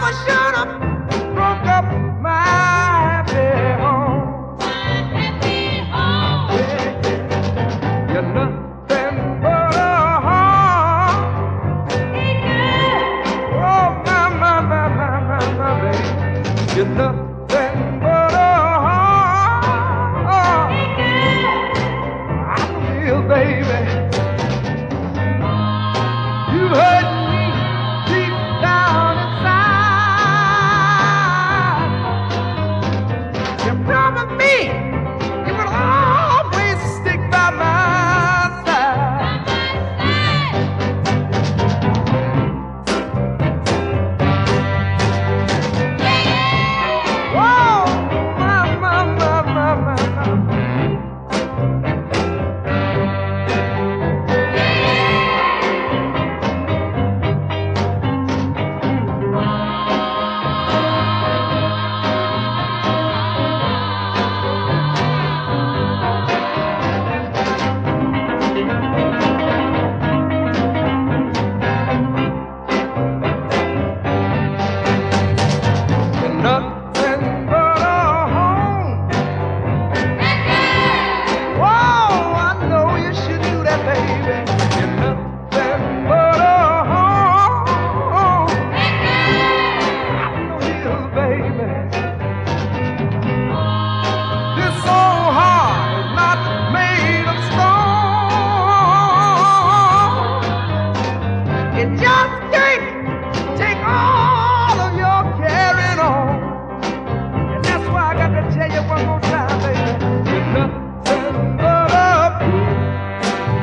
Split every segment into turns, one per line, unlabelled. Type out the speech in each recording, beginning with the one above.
never should have broke up my happy home. You're nothing but a heart. Oh, my, baby. You're nothing but a heart. I feel, baby, you hurt me deep down inside. You promised me you would always stick by my side. Whoa, my. Nothing but a home. Whoa, I know you should do that, baby. You're nothing but a home. I know you, baby. This old heart is not made of stone. It just can't take all of your carrying on. And that's why I got to tell you one more time, baby. You're nothing but a fool.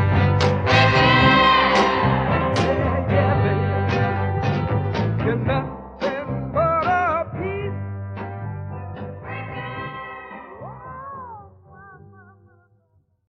Yeah, baby. You're nothing.